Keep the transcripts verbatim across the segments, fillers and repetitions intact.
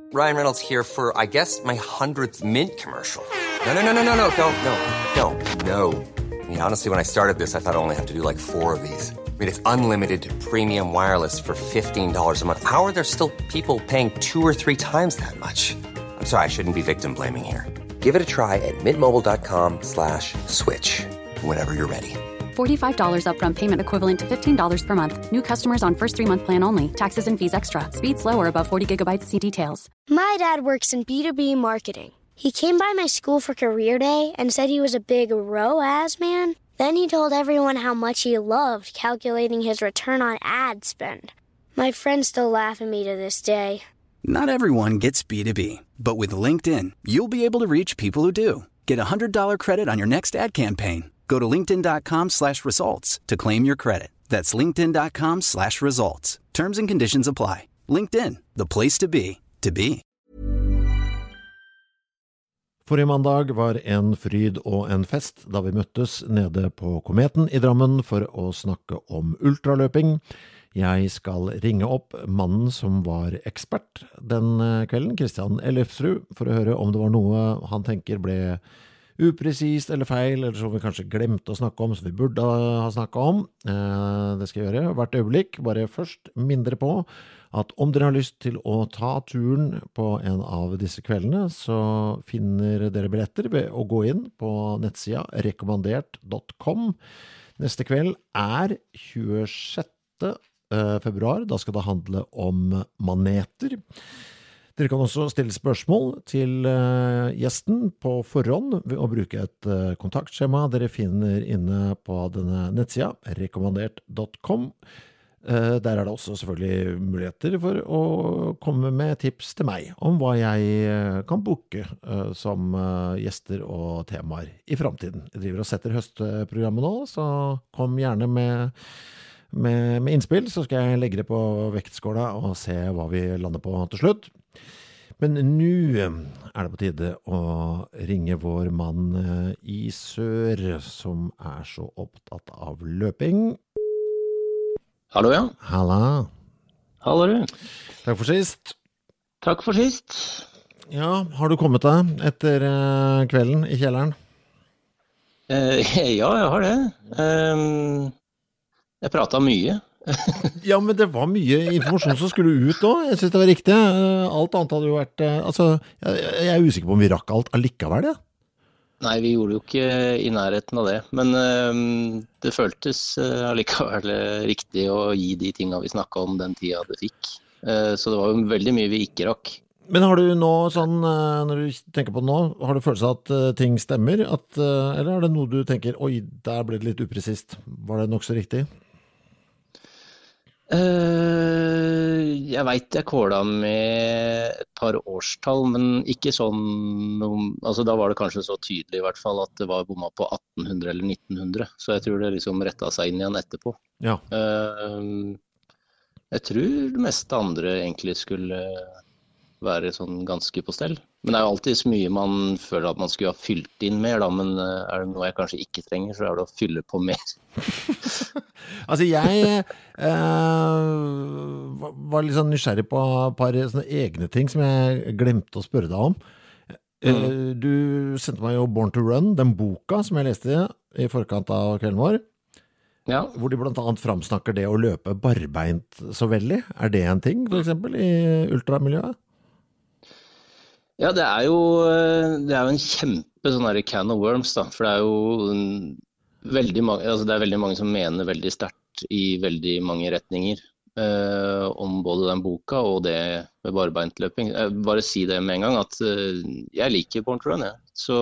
Ryan Reynolds here for, I guess, my hundredth Mint commercial. No, no, no, no, no, no, don't, no, don't, no. I mean, honestly, when I started this, I thought I only have to do like four of these. I mean, it's unlimited premium wireless for fifteen dollars a month. How are there still people paying two or three times that much? I'm sorry, I shouldn't be victim blaming here. Give it a try at mintmobile.com slash switch. Whenever you're ready. forty-five dollars upfront payment equivalent to fifteen dollars per month. New customers on first three-month plan only. Taxes and fees extra. Speed slower above forty gigabytes. See details. My dad works in B two B marketing. He came by my school for career day and said he was a big R O A S man. Then he told everyone how much he loved calculating his return on ad spend. My friends still laugh at me to this day. Not everyone gets B two B, but with LinkedIn, you'll be able to reach people who do. Get a one hundred dollars credit on your next ad campaign. Go to linkedin.com slash results to claim your credit. That's linkedin.com slash results. Terms and conditions apply. LinkedIn, the place to be, to be. Forrige mandag var en fryd og en fest da vi møttes nede på Kometen i Drammen for å snakke om ultraløping. Jeg skal ringe opp mannen som var ekspert den kvelden, Christian Ellefsrud, for å høre om det var noe han tenker ble upresist eller feil, eller som vi kanskje glemte å snakke om, som vi burde ha snakket om. Det skal jeg gjøre hvert øyeblikk, bare først mindre på at om dere har lyst til å ta turen på en av disse kveldene, så finner dere billetter ved å gå inn på nettsida rekommandert punktum com. Neste kveld er tjuesjette februar, da skal det handle om maneter. Dere kan også stille spørsmål til uh, gjesten på forhånd ved å bruke et uh, kontaktskjema dere finner inne på denne nettsida, rekommandert punktum com. Uh, der er det også selvfølgelig muligheter for å komme med tips til meg om hva jeg uh, kan booke uh, som uh, gjester og temaer i fremtiden. Jeg driver og setter høstprogrammet nå, så kom gjerne med, med, med innspill, så skal jeg legge det på vektskåla og se hva vi lander på til slutt. Men nå er det på tide å ringe vår mann i sør, som er så opptatt av løping. Hallo, ja. Halla. Hallo, du. Takk for sist. Takk for sist. Ja, har du kommet deg etter kvelden i kjelleren? Uh, ja, jeg har det. Um, jeg pratet mye. Ja, men det var mye informasjon som skulle ut også. Jeg synes det var riktig. Alt annet hadde jo vært... Altså, jeg, jeg er usikker på om vi rakk alt allikevel, det. Nei, vi gjorde jo ikke i nærheten av det. Men um, det føltes uh, allikevel riktig å gi de tingene vi snakket om den tida det fikk. Uh, så det var jo veldig mye vi ikke rakk. Men har du nå sånn, uh, når du tenker på det nå, har du følelse av at uh, ting stemmer? At, uh, eller er det noe du tenker, oi, der ble det litt upresist. Var det nok så riktig? Uh, jeg vet jeg kåla med et par årstall, men ikke sånn, altså da var det kanskje så tydelig i hvert fall at det var bomma på atten hundre eller nitten hundre, så jeg tror det liksom rettet seg inn igjen etterpå. Ja. Uh, jeg tror det meste andre egentlig skulle være sånn ganske på stell. Men det er jo alltid så mye man føler at man skulle ha fylt inn mer, da, men er det noe jeg kanskje ikke trenger, så er det å fylle på mer. Altså jeg eh, var litt sånn nysgjerrig på et par sånne egne ting som jeg glemte å spørre deg om. Mm. Du sendte meg jo Born to Run, den boka som jeg leste i forkant av kvelden vår, ja. Hvor de blant annet framsnakker det å løpe barbeint så veldig. Er det en ting, for eksempel, i ultramiljøet? Ja, det er jo, det er jo en kjempe sånn her can of worms, da, for det er jo veldig mange, altså det er veldig mange som mener veldig sterkt i veldig mange retninger eh, om både den boka og det med barbeintløping. Jeg bare si det med en gang, at eh, jeg liker Born to Run, jeg. Så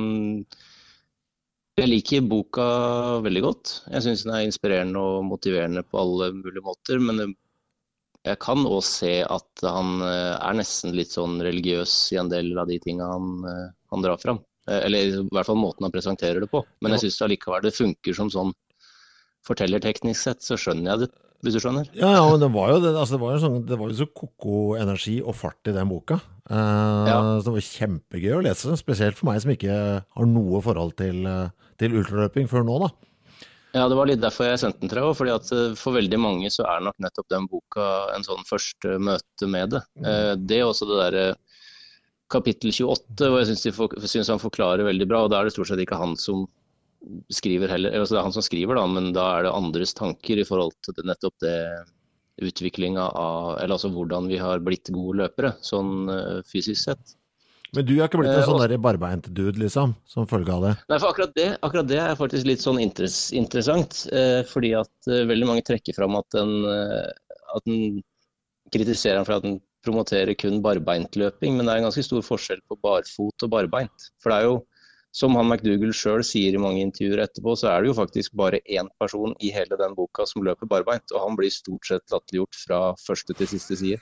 jeg liker boka veldig godt. Jeg synes den er inspirerende og motiverende på alle mulige måter, men det jeg kan også se at han er nesten litt sånn religiøs i en del av de tingene han, han drar fram. Eller i hvert fall måten han presenterer det på. Men jeg synes allikevel det funker som sånn fortellerteknisk sett, så skjønner jeg det, hvis du skjønner. Ja, ja, men det var jo, det, altså det var jo, sånn, det var jo så koko-energi og fart i den boka. Uh, ja. Så det var kjempegøy å lese, spesielt for meg som ikke har noe forhold til, til ultraløping før nå da. Ja, det var litt derfor jeg sendte den til deg også, fordi at for veldig mange så er nok nettopp den boka en sånn første møte med det. Mm. Det er også det der kapittel tjueåtte, hvor jeg synes, de for, synes han forklarer veldig bra, og da er det stort sett ikke han som skriver heller, altså det er han som skriver da, men da er det andres tanker i forhold til det, nettopp det utviklingen av, eller altså hvordan vi har blitt gode løpere, sånn fysisk sett. Men du har ikke blitt en sånn der barbeint dude, liksom, som følge av det? Nei, for akkurat det, akkurat det er faktisk litt sånn interess, interessant, eh, fordi at eh, veldig mange trekker fram at den, eh, at den kritiserer han for at den promoterer kun barbeintløping, men det er en ganske stor forskjell på barfot og barbeint. For det er jo, som han McDougall selv sier i mange intervjuer etterpå, så er det jo faktisk bare én person i hele den boka som løper barbeint, og han blir stort sett latterliggjort fra første til siste side.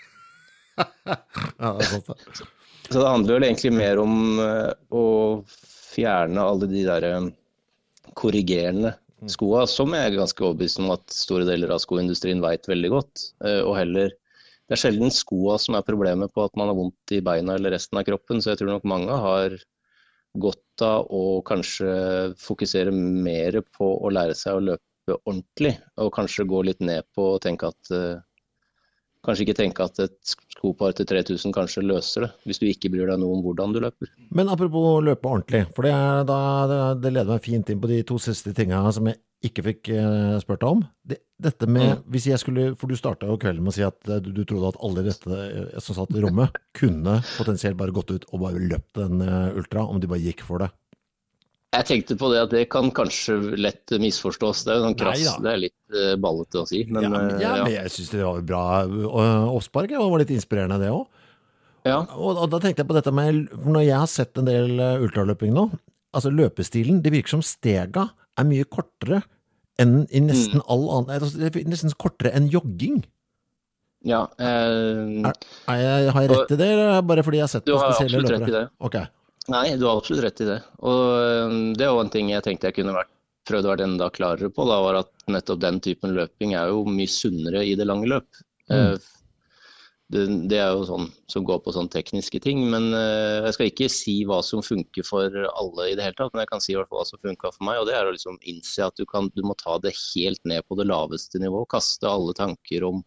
Ja, det er sant det. Så det handler vel egentlig mer om uh, å fjerne alle de der um, korrigerende skoa, som jeg er ganske overbevist om at store deler av skoindustrien vet veldig godt. Uh, og heller, det er sjelden skoa som er problemet på at man har vondt i beina eller resten av kroppen, så jeg tror nok mange har godt av å kanskje fokusere mer på å lære seg å løpe ordentlig, og kanskje gå litt ned på å tenke at uh, Kanskje ikke tenke at et skopar til tre tusen kanskje løser det, hvis du ikke bryr deg noe om hvordan du løper. Men apropos løpe ordentlig, for det, er da, det, det leder meg fint inn på de to siste tingene som jeg ikke fikk uh, spørt deg om. Det, dette med, mm. hvis jeg skulle, for du startet jo kvelden med å si at du, du trodde at alle dette som satt i rommet kunne potensielt bare gått ut og bare løpt en uh, ultra, om de bare gikk for det. Jeg tenkte på det at det kan kanskje lett misforstås. Det er jo sånn krass, Nei, det er litt uh, ballete å si. Men, ja, men, ja, ja. men jeg synes det var bra oppspark, og var litt inspirerende det også. Ja. Og, og da tenkte jeg på dette med, når jeg har sett en del ultraløping nå, altså løpestilen, det virker som stega er mye kortere enn i nesten mm. all annen, altså det er nesten kortere enn jogging. Ja. Eh, er, er jeg, har jeg rett i det, eller bare fordi jeg har sett det spesielle løpere? Du har absolutt rett i det. Ok. Nei, du har absolutt rett i det. Og det er jo en ting jeg tenkte jeg kunne vært, prøvd å være enda klarere på, da var at nettopp den typen løping er jo mye sunnere i det lange løp. Mm. Det, det er jo sånn som går på sånne tekniske ting, men jeg skal ikke si hva som funker for alle i det hele tatt, men jeg kan si i hvert fall hva som funker for meg, og det er å liksom innse at du, kan, du må ta det helt ned på det laveste nivå, kaste alle tanker om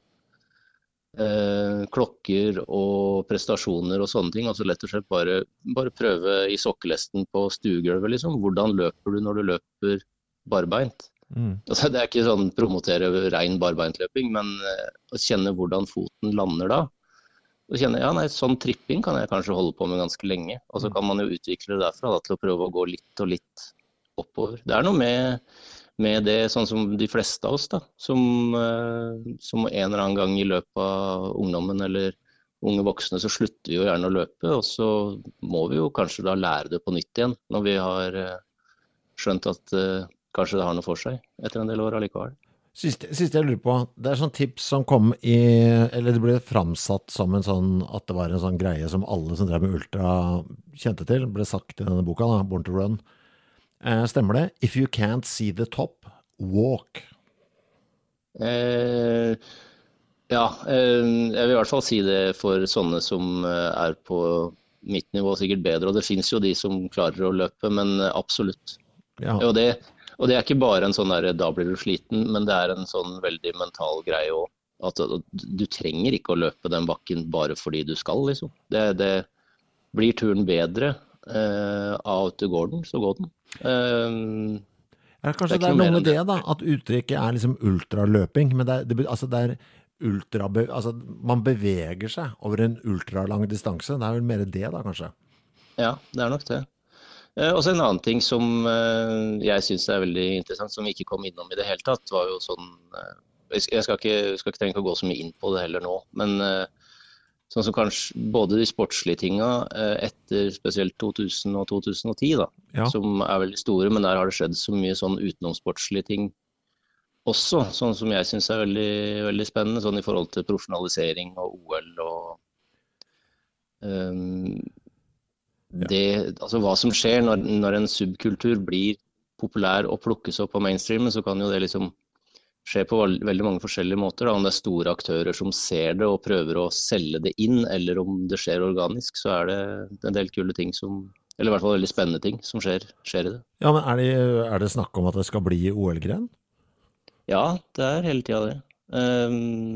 Eh, klokker og prestasjoner og sånne ting, altså lett og slett bare, bare prøve i sokkelesten på stuegulvet, liksom. Hvordan løper du når du løper barbeint? Mm. Altså, det er ikke sånn promotere ren barbeintløping, men eh, å kjenne hvordan foten lander da. Og kjenne, ja nei, sånn tripping kan jeg kanskje holde på med ganske lenge, og så kan man jo utvikle det derfra da, til å prøve å gå litt og litt oppover. Det er noe med med det, sånn som de fleste av oss da, som, som en eller annen gang i løpet av ungdommen eller unge voksne, så slutter vi jo gjerne å løpe, og så må vi jo kanskje da lære det på nytt igjen, når vi har skjønt at uh, kanskje det har noe for seg etter en del år allikevel. Siste, siste jeg lurer på, det er sånn tips som kom i, eller det ble framsatt som en sånn, at det var en sånn greie som alle som drev med ultra kjente til, ble sagt i denne boka da, Born to Run. Eh, stemmer det? If you can't see the top, walk. Eh, ja, eh, jeg vil i hvert fall si det for sånne som er på mitt nivå sikkert bedre, og det finnes jo de som klarer å løpe, men absolutt. Ja. Og, det, og det er ikke bare en sånn der, da blir du sliten, men det er en sånn veldig mental greie også. At du trenger ikke å løpe den bakken bare fordi du skal, liksom. Det, det blir turen bedre eh, av at du går den, så går den. Uh, ja, kanskje det er, det er noe med det da, at uttrykket er liksom ultraløping, men det er, det, altså det er ultra, altså man beveger seg over en ultralang distanse, det er vel mer det da kanskje? Ja, det er nok det. Uh, og så en annen ting som uh, jeg synes er veldig interessant, som vi ikke kom innom i det hele tatt, var jo sånn, uh, jeg skal ikke, skal ikke tenke å gå så mye inn på det heller nå, men uh, sånn som kanskje både de sportslige tingene etter spesielt to tusen og to tusen og ti da, ja. Som er veldig store, men der har det skjedd så mye sånn utenomsportslige ting også, sånn som jeg synes er veldig, veldig spennende, sånn i forhold til profesjonalisering og O L og um, det, altså hva som skjer når, når en subkultur blir populær og plukkes opp på mainstreamen, så kan jo det liksom skjer på veldig mange forskjellige måter. Da. Om det er store aktører som ser det og prøver å selge det inn, eller om det skjer organisk, så er det en del kule ting som, eller i hvert fall veldig spennende ting som skjer, skjer i det. Ja, men er det, er det snakk om at det skal bli O L-gren? Ja, det er hele tiden det. Um...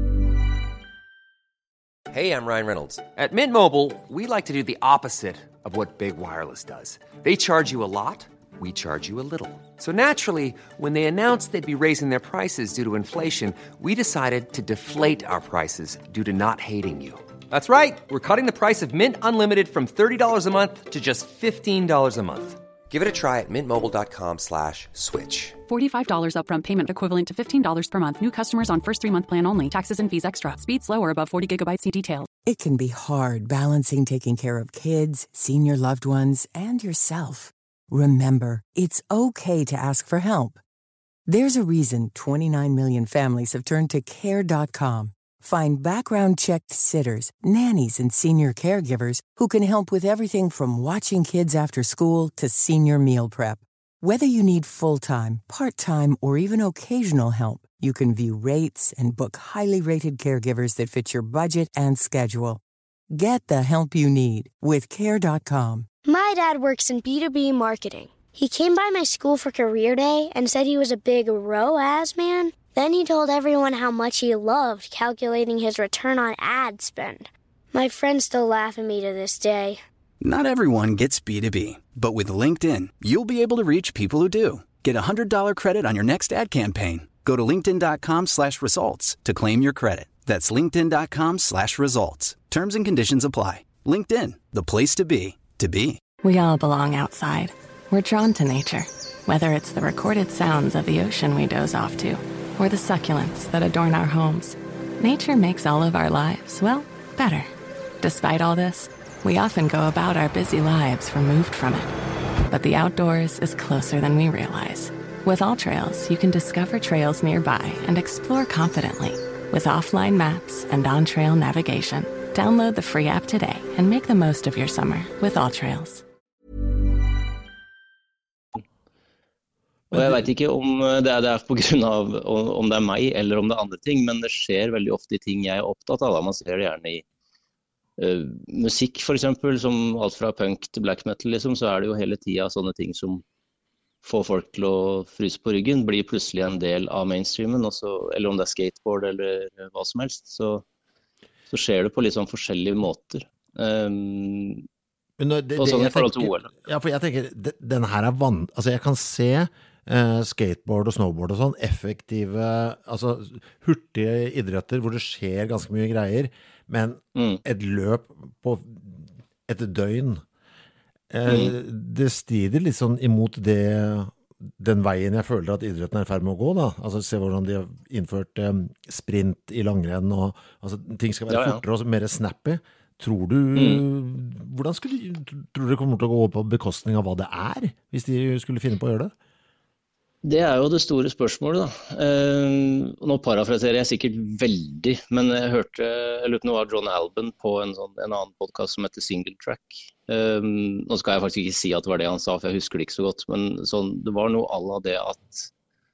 Hey, I'm Ryan Reynolds. At Mint Mobile, we like to do the opposite of what Big Wireless does. They charge you a lot, we charge you a little. So naturally, when they announced they'd be raising their prices due to inflation, we decided to deflate our prices due to not hating you. That's right. We're cutting the price of Mint Unlimited from thirty dollars a month to just fifteen dollars a month. Give it a try at mintmobile.com slash switch. forty-five dollars upfront payment equivalent to fifteen dollars per month. New customers on first three-month plan only. Taxes and fees extra. Speed slower above forty gigabytes. See details. It can be hard balancing taking care of kids, senior loved ones, and yourself. Remember, it's okay to ask for help. There's a reason twenty-nine million families have turned to care dot com. Find background-checked sitters, nannies, and senior caregivers who can help with everything from watching kids after school to senior meal prep. Whether you need full-time, part-time, or even occasional help, you can view rates and book highly rated caregivers that fit your budget and schedule. Get the help you need with care dot com. My dad works in B two B marketing. He came by my school for career day and said he was a big R O A S man. Then he told everyone how much he loved calculating his return on ad spend. My friends still laugh at me to this day. Not everyone gets B two B, but with LinkedIn, you'll be able to reach people who do. Get a one hundred dollars credit on your next ad campaign. Go to linkedin.com slash results to claim your credit. That's linkedin.com slash results. Terms and conditions apply. LinkedIn, the place to be, to be. We all belong outside. We're drawn to nature, whether it's the recorded sounds of the ocean we doze off to, or the succulents that adorn our homes. Nature makes all of our lives, well, better. Despite all this, we often go about our busy lives removed from it. But the outdoors is closer than we realize. With AllTrails, you can discover trails nearby and explore confidently. With offline maps and on-trail navigation, download the free app today and make the most of your summer with AllTrails. Og jeg vet ikke om det er, det er på grunn av om det er meg eller om det er andre ting, men det skjer veldig ofte i ting jeg er opptatt av. Da. Man ser det gjerne i uh, musikk for eksempel, som alt fra punk til black metal, liksom, så er det jo hele tiden sånne ting som får folk til å fryse på ryggen, blir plutselig en del av mainstreamen, også, eller om det er skateboard eller hva som helst, så, så skjer det på litt sånn forskjellige måter. Um, Men det, det, og sånn i forhold tenker, til O L. Ja, for jeg tenker, det, den her er vann... Altså, jeg kan se eh, skateboard og snowboard og sånn, effektive, altså hurtige idretter hvor det skjer ganske mye greier, men mm. et løp på et døgn, eh, mm. det strider litt sånn imot det, den veien jeg føler at idretten er i ferd med å gå, da. Altså, se hvordan de har innført eh, sprint i langrenn, og altså, ting skal være ja, ja. fortere og mer snappy. Tror du, mm. hvordan skulle, tror du det kommer til å gå på bekostning av hva det er, hvis de skulle finne på å gjøre det? Det er jo det store spørsmålet, da. Eh, nå parafraserer jeg sikkert veldig, men jeg hørte, jeg lurte noe av John Alban på en, sånn, en annen podcast som heter Single Track. Eh, nå skal jeg faktisk ikke si at det var det han sa, for jeg husker det ikke så godt, men sånn, det var noe à la det at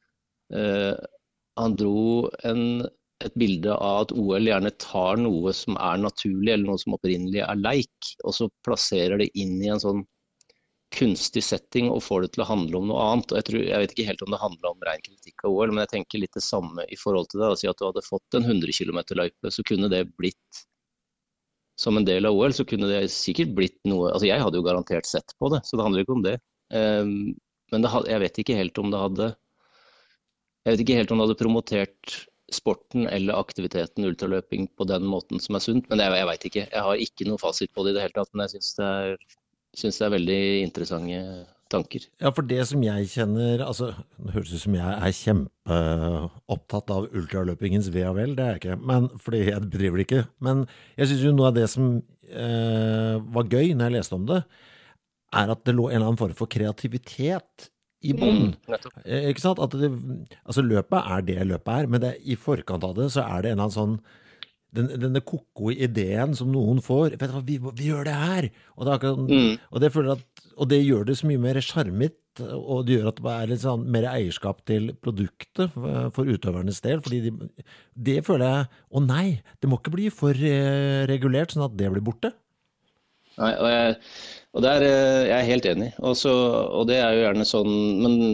eh, han dro en et bilde av at O L gjerne tar noe som er naturlig, eller noe som opprinnelig er leik, og så plasserer det inn i en sånn kunstig setting og får det til å handle om noe annet. Og jeg, tror, jeg vet ikke helt om det handler om ren kritikk av O L, men jeg tenker litt det samme i forhold til det. Altså at du hadde fått en hundre kilometer løype, så kunne det blitt, som en del av O L, så kunne det sikkert blitt noe, altså jeg hadde jo garantert sett på det, så det handler ikke om det. Um, men det, jeg vet ikke helt om det hadde, jeg vet ikke helt om det hadde promotert sporten eller aktiviteten ultraløping på den måten som er sunt, men jeg, jeg vet ikke. Jeg har ikke noe fasit på det i det hele tatt, men jeg synes det er, synes det er veldig interessante tanker. Ja, for det som jeg kjenner, altså, det høres ut som jeg er kjempeopptatt av ultraløpingens ve og vel, det er jeg ikke, men, fordi jeg bedriver det ikke, men jeg synes jo noe av det som eh, var gøy når jeg leste om det, er at det lå en eller annen form for kreativitet i bånd. Mm, ikke sant? At det, altså løpet er det løpet er, men det, i forkant av det så er det en eller annen sånn den, denne koko-ideen som noen får, vet du hva, vi, vi gjør det her, og det, akkurat, mm. og, det føler at, og det gjør det så mye mer skjermet, og det gjør at det er litt sånn mer eierskap til produktet for utøvernes del, fordi de, det føler jeg, å nei, det må ikke bli for eh, regulert, sånn at det blir borte. Nei, og jeg Og der, jeg er helt enig, Også, og det er jo gjerne sånn, men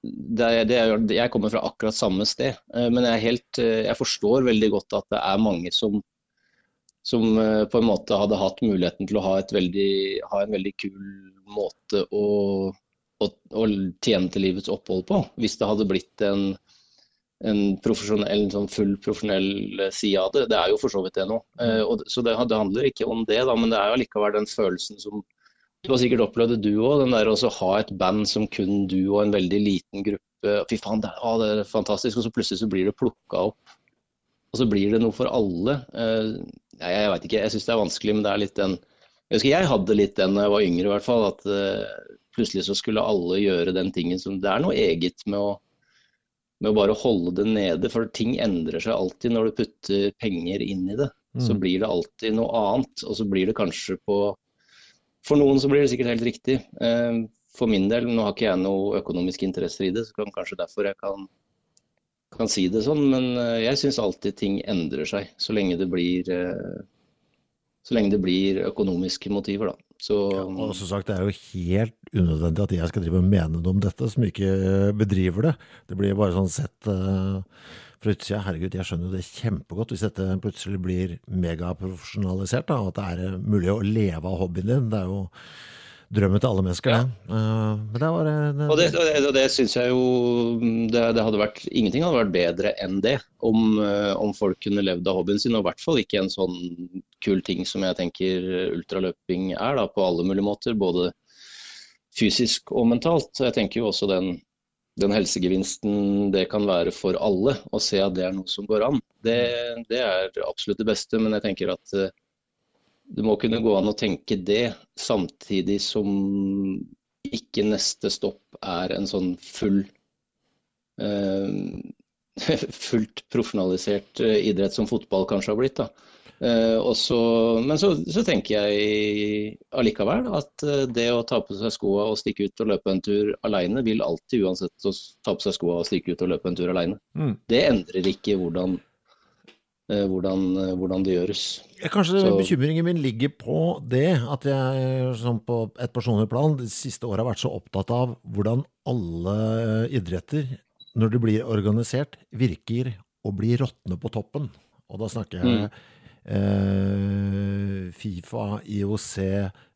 det er, det er, jeg kommer fra akkurat samme sted, men jeg, er helt, jeg forstår veldig godt at det er mange som, som på en måte hadde hatt muligheten til å ha, et veldig, ha en veldig kul måte å, å, å tjene til livets opphold på, hvis det hadde blitt en, en profesjonell, en sånn full profesjonell side av det. Det er jo for så vidt det nå. Og, så det, det handler ikke om det, da, men det er jo likevel den følelsen som du har sikkert opplevd det du også, den der å ha et band som kun du og en veldig liten gruppe, fy faen, det, å, det er fantastisk, og så plutselig så blir det plukket opp, og så blir det noe for alle. Uh, jeg, jeg vet ikke, jeg synes det er vanskelig, men det er litt den, jeg husker jeg hadde litt den da jeg var yngre i hvert fall, at uh, plutselig så skulle alle gjøre den tingen som, det er noe eget med å, med å bare holde det nede, for ting endrer seg alltid når du putter penger inn i det, mm. så blir det alltid noe annet, og så blir det kanskje på For noen så blir det sikkert helt riktig. For min del, nå har ikke jeg noe økonomiske interesser i det, så kan kanskje derfor jeg kan, kan si det sånn, men jeg synes alltid ting endrer seg, så lenge det blir, så lenge det blir økonomiske motiver da. Så, ja, og som sagt, det er jo helt unødvendig at jeg skal drive og mene noe om dette, som ikke bedriver det. Det blir bare sånn sett uh, fra utsida, herregud, jeg skjønner jo det kjempegodt hvis dette plutselig blir megaprofesjonalisert, da, og at det er mulig å leve av hobbyen din. Det er jo drømmen til alle mennesker, ja. det. Uh, men det var... Det, og det, det, det, det synes jeg jo, det, det hadde vært, ingenting hadde vært bedre enn det, om, uh, om folk kunne levd av hobbyen sin, og i hvert fall ikke en sånn kul ting som jeg tenker ultraløping er da, på alle mulige måter, både fysisk og mentalt. Så jeg tenker jo også den, den helsegevinsten det kan være for alle, å se at det er noe som går an. Det, det er absolutt det beste, men jeg tenker at uh, det må kunne gå an å tenke det, samtidig som ikke neste stopp er en sånn full, uh, fullt profesjonalisert uh, idrett som fotball kanskje har blitt da. Uh, og så, men så, så tenker jeg allikevel at uh, det å ta på seg skoene og stikke ut og løpe en tur alene vil alltid uansett å ta på seg skoene og stikke ut og løpe en tur alene. Mm. Det endrer ikke hvordan, uh, hvordan, uh, hvordan det gjøres. Ja, kanskje så, bekymringen min ligger på det at jeg som på et personlig plan de siste årene har vært så opptatt av hvordan alle idretter, når det blir organisert, virker å bli råttende på toppen. Og da snakker jeg mm. Uh, FIFA, I O C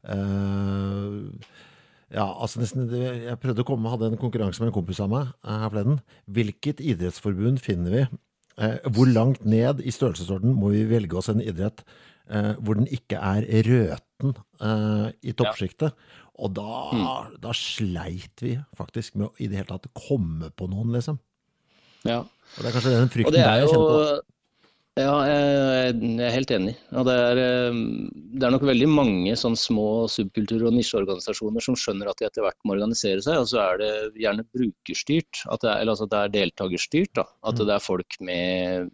uh, ja, altså nesten jeg prøvde å komme, hadde en konkurranse med en kompis av meg uh, her forleden. Hvilket idrettsforbund finner vi? Uh, hvor langt ned i størrelsesorden må vi velge oss en idrett uh, hvor den ikke er røten uh, i toppskiktet? Ja. Og da, mm. da sleit vi faktisk med å i det hele tatt komme på noen, liksom. Ja. Og det er kanskje den frykten der jeg kjenner på. Ja, jeg, jeg er helt enig. Og det, er, det er nok veldig mange sånn små subkulturer og nisjeorganisasjoner som skjønner at de etter hvert må organisere seg, og så er det gjerne brukerstyrt, at det er, eller altså at det er deltagerstyrt, da. At det er folk med,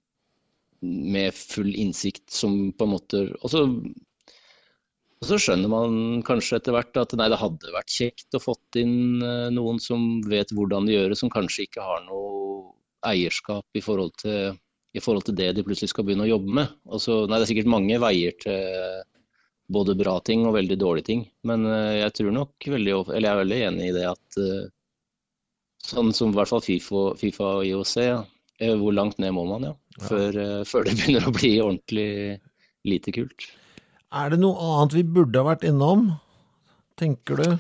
med full innsikt som på en måte... Og så, og så skjønner man kanskje etter hvert at nei, det hadde vært kjekt å fått inn noen som vet hvordan de gjør det, som kanskje ikke har noe eierskap i forhold til... i forhold til det de plutselig skal begynne å jobbe med. Altså, nei, det er sikkert mange veier til både bra ting og veldig dårlige ting, men jeg tror nok veldig, eller jeg er veldig enig i det at sånn som i hvert fall FIFA, FIFA og I O C, ja, hvor langt ned må man, ja, ja. Før, før det begynner å bli ordentlig lite kult. Er det noe annet vi burde ha vært innom, tenker du?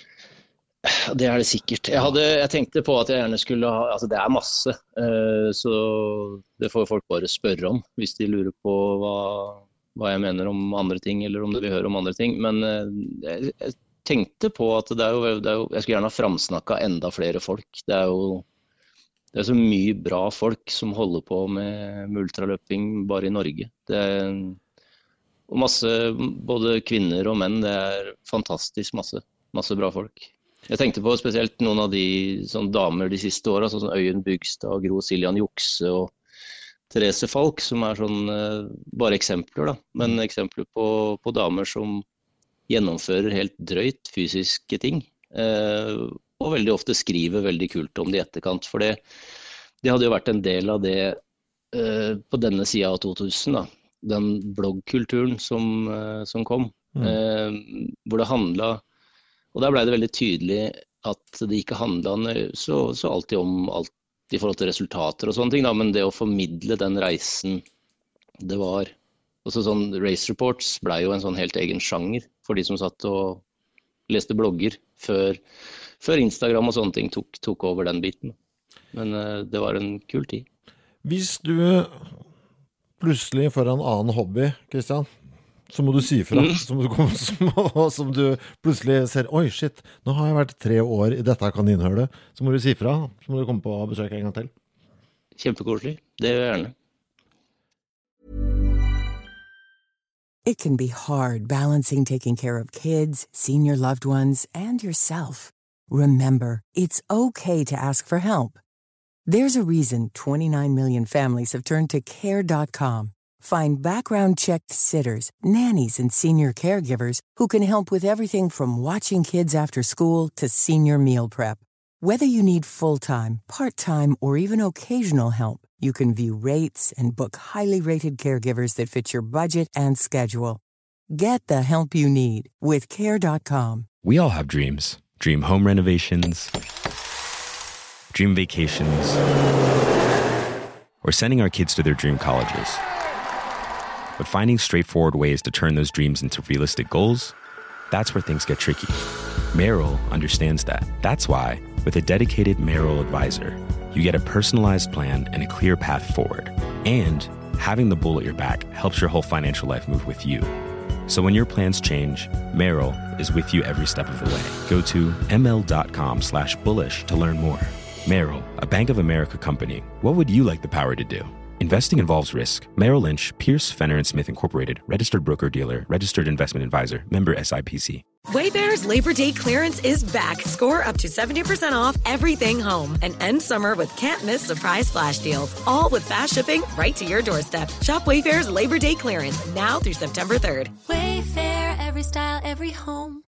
Det er det sikkert. Jeg, hadde, jeg tenkte på at jeg gjerne skulle ha, altså det er masse, så det får folk bare spørre om, hvis de lurer på hva, hva jeg mener om andre ting, eller om de vil høre om andre ting. Men jeg, jeg tenkte på at det er, jo, det er jo, jeg skulle gjerne ha framsnakket enda flere folk. Det er jo det er så mye bra folk som holder på med, med ultraløping bare i Norge. Det er og masse, både kvinner og menn, det er fantastisk masse, masse bra folk. Jeg tenkte på spesielt noen av de sånn damer de siste årene, sånn som Øyunn Bygstad, Gro Siljan Jukse og Therese Falk, som er sånn, bare eksempler da, men eksempler på, på damer som gjennomfører helt drøyt fysiske ting, eh, og veldig ofte skriver veldig kult om det i etterkant, for det, det hadde jo vært en del av det eh, på denne siden av to tusen, da, den bloggkulturen som, eh, som kom, mm. eh, hvor det handlet. Og der ble det veldig tydelig at det ikke handlet så, så alltid om alt i forhold til resultater og sånne ting, da, men det å formidle den reisen det var. Også sånn Race Reports ble jo en sånn helt egen sjanger for de som satt og leste blogger før, før Instagram og sånne ting tok, tok over den biten. Men uh, det var en kul tid. Hvis du plutselig får en annen hobby, Kristian, så må du si fra, mm. så må du komme, som, som du plutselig ser, oi shit, nå har jeg vært tre år i dette kaninhølet, så må du si fra, så må du komme på besøk en gang til. Kjempekoselig, det gjør jeg gjerne. It can be hard balancing taking care of kids, senior loved ones, and yourself. Remember, it's okay to ask for help. There's a reason twenty-nine million families have turned to care dot com. Find background-checked sitters, nannies, and senior caregivers who can help with everything from watching kids after school to senior meal prep. Whether you need full-time, part-time, or even occasional help, you can view rates and book highly rated caregivers that fit your budget and schedule. Get the help you need with care dot com. We all have dreams. Dream home renovations, dream vacations, or sending our kids to their dream colleges. But finding straightforward ways to turn those dreams into realistic goals, that's where things get tricky. Merrill understands that. That's why, with a dedicated Merrill advisor, you get a personalized plan and a clear path forward. And having the bull at your back helps your whole financial life move with you. So when your plans change, Merrill is with you every step of the way. Go to ml.com slash bullish to learn more. Merrill, a Bank of America company. What would you like the power to do? Investing involves risk. Merrill Lynch, Pierce, Fenner and Smith Incorporated, registered broker-dealer, registered investment advisor, member S I P C. Wayfair's Labor Day clearance is back. Score up to seventy percent off everything home and end summer with can't-miss surprise flash deals, all with fast shipping right to your doorstep. Shop Wayfair's Labor Day clearance now through September third. Wayfair, every style, every home.